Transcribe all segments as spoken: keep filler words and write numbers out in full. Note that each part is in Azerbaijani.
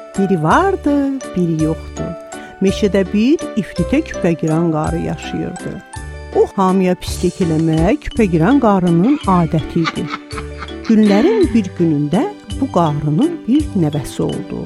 Biri vardı, biri yoxdu. Meşədə bir ifritə küpəgirən qarı yaşayırdı. O hamıya pislik eləmək küpəgirən qarının adəti idi. Günlərin bir günündə bu qarının bir nəvəsi oldu.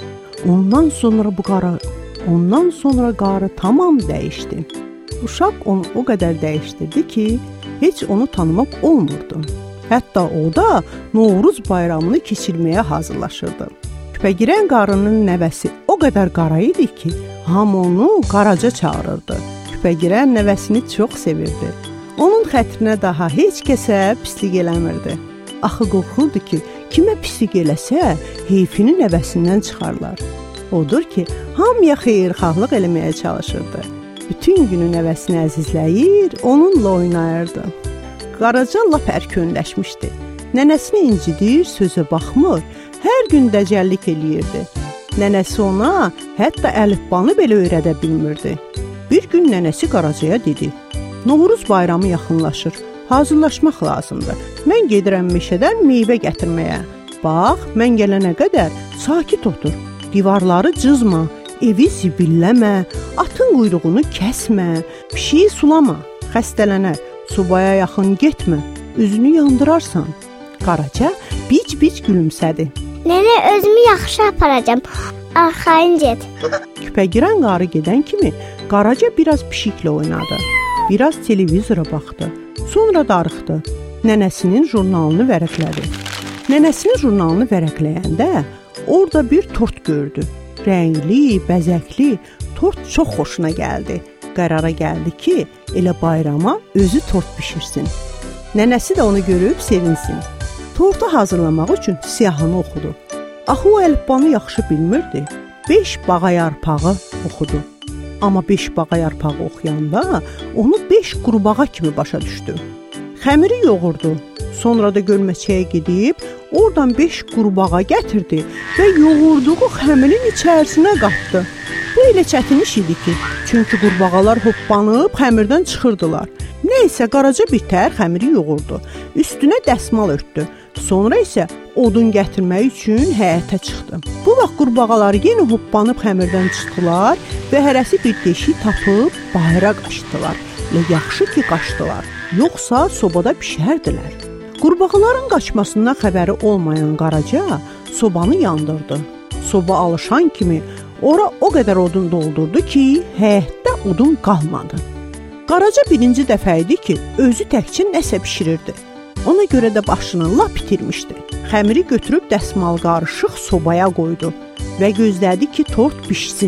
Ondan sonra bu qarı, ondan sonra qarı tamam dəyişdi. Uşaq onu o qədər dəyişdirdi ki, heç onu tanımaq olmurdu. Hətta o da Novruz bayramını keçirməyə hazırlaşırdı. Küpəgirən qarının nəvəsi o qədər qara idi ki, hamı onu Qaraca çağırırdı. Küpəgirən nəvəsini çox sevirdi. Onun xətrinə daha heç kəsə pislik eləmirdi. Axı qorxurdu ki, kimə pislik eləsə, heyfini nəvəsindən çıxarlar. Odur ki, hamıya xeyirxahlıq eləməyə çalışırdı. Bütün günü nəvəsini əzizləyir, onunla oynayırdı. Qaraca lap ərkönləşmişdi. Nənəsini incidir, sözə baxmır, hər gün dəcəllik eləyirdi. Nənəsi ona hətta əlifbanı belə öyrədə bilmirdi. Bir gün nənəsi Qaracaya dedi: "Novruz bayramı yaxınlaşır, hazırlaşmaq lazımdır. Mən gedirəm meşədən meyvə gətirməyə. Bax, mən gələnə qədər sakit otur, divarları cızma, evi zibilləmə, atın quyruğunu kəsmə, pişiyi sulama, xəstələnər, sobaya yaxın getmə, üzünü yandırarsan." Qaraca bic-bic gülümsədi. Nənə, özümü yaxşı aparacam, arxayın get. Küpəgirən qarı gedən kimi Qaraca biraz pişiklə oynadı, biraz televizora baxdı, sonra darıxdı. Nənəsinin jurnalını vərəqlədi. Nənəsinin jurnalını vərəqləyəndə orada bir tort gördü. Rəngli, bəzəkli, tort çox xoşuna gəldi. Qərara gəldi ki, elə bayrama özü tort bişirsin. Nənəsi də onu görüb sevinsin. Tortu hazırlamaq üçün siyahını oxudu. Axı o əlifbanı yaxşı bilmirdi. Beş bağa yarpağı oxudu. Amma beş bağa yarpağı oxuyanda onu beş qurbağa kimi başa düşdü. Xəmiri yoğurdu. Sonra da gölməçəyə gedib oradan beş qurbağa gətirdi və yoğurduğu xəmirin içərisinə qatdı. Bu elə çətin iş idi ki, çünki qurbağalar hoppanıb xəmirdən çıxırdılar. Nəysə Qaraca birtəhər xəmiri yoğurdu. Üstünə dəsmal örtdü. Sonra isə odun gətirmək üçün həyətə çıxdı. Bu vaxt qurbağalar yenə hoppanıb xəmirdən çıxdılar və hərəsi bir deşik tapıb bayıra qaçdılar. Və yaxşı ki qaçdılar, yoxsa sobada pişərdilər. Qurbağaların qaçmasından xəbəri olmayan Qaraca sobanı yandırdı. Soba alışan kimi ora o qədər odun doldurdu ki, həyətdə odun qalmadı. Qaraca birinci dəfə idi ki, özü təkcə nəsə bişirirdi. Ona görə də başını lap itirmişdi. Xəmiri götürüb dəsmal qarışıq sobaya qoydu və gözlədi ki, tort bişsin.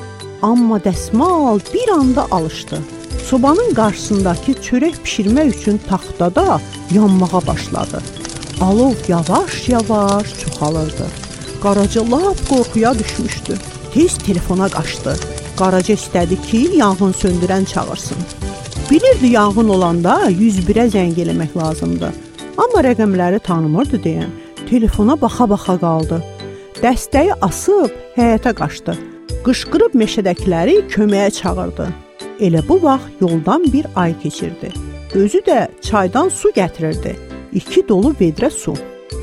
Amma dəsmal bir anda alışdı. Sobanın qarşısındakı çörək bişirmək üçün taxtada yanmağa başladı. Alov yavaş-yavaş çoxalırdı. Qaraca lap qorxuya düşmüşdü. Tez telefona qaçdı. Qaraca istədi ki, yanğın söndürən çağırsın. Bilirdi yanğın olanda yüz birə zəng eləmək lazımdır. Amma rəqəmləri tanımırdı deyən, telefona baxa-baxa qaldı. Dəstəyi asıb həyətə qaçdı. Qışqırıb meşədəkiləri köməyə çağırdı. Elə bu vaxt yoldan bir ay keçirdi. Özü də çaydan su gətirirdi. İki dolu vedrə su.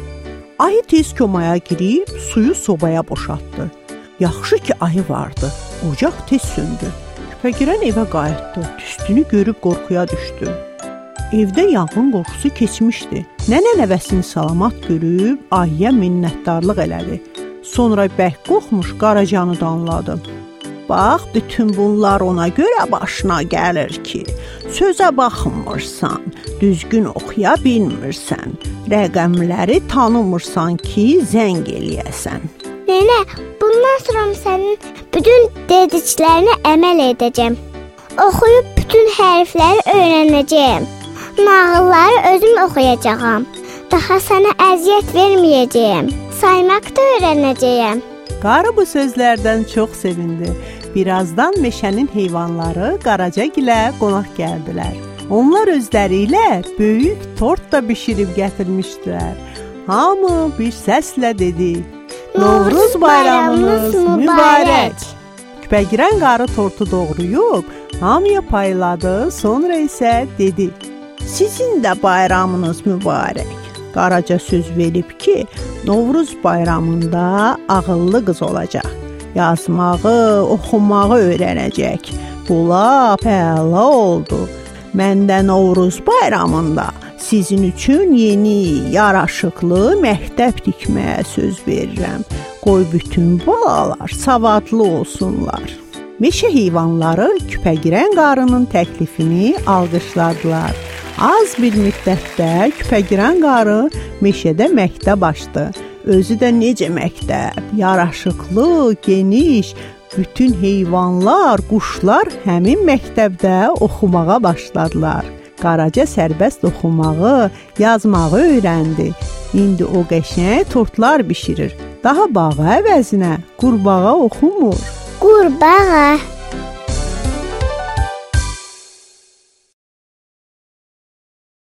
Ayı tez kömaya girib suyu sobaya boşaltdı. Yaxşı ki ayı vardı. Ocaq tez söndü. Küpəgirən evə qayıtdı. Tüstünü görüb qorxuya düşdü. Evdə yanğın qorxusu keçmişdi. Nənə nəvəsini salamat görüb ayıya minnətdarlıq elədi. Sonra bərk qorxmuş Qaracanı danladı. Bax, bütün bunlar ona görə başına gəlir ki, sözə baxmırsan, düzgün oxuya bilmirsən, rəqəmləri tanımırsan ki, zəng eləyəsən. Nənə, bundan sonra sənin bütün dediklərinə əməl edəcəm. Oxuyub bütün hərfləri öyrənəcəyəm. Nağılları özüm oxuyacağam. Daha sənə əziyyət verməyəcəyəm. Saymaq da öyrənəcəyəm. Qarı bu sözlərdən çox sevindi. Birazdan meşənin heyvanları Qaracagilə qonaq gəldilər. Onlar özləri ilə böyük tort da bişirib gətirmişdilər. Hamı bir səslə dedi: Novruz bayramınız mübarək. Küpəgirən qarı tortu doğrayıb hamıya payladı, sonra isə dedi: Sizin də bayramınız mübarək. Qaraca söz verib ki, Novruz bayramında ağıllı qız olacaq. Yazmağı, oxumağı öyrənəcək. Bula əla oldu. Mən də Novruz bayramında sizin üçün yeni, yaraşıqlı məktəb tikməyə söz verirəm. Qoy bütün balalar savadlı olsunlar. Meşə heyvanları Küpəgirən qarının təklifini alqışladılar. Az bir müddətdə Küpəgirən qarı meşədə məktəb açdı. Özü də necə məktəb, yaraşıqlı, geniş. Bütün heyvanlar, quşlar həmin məktəbdə oxumağa başladılar. Qaraca sərbəst oxumağı, yazmağı öyrəndi. İndi o qəşəng tortlar bişirir. Daha bağa əvəzinə qurbağa oxumur. Qurbağa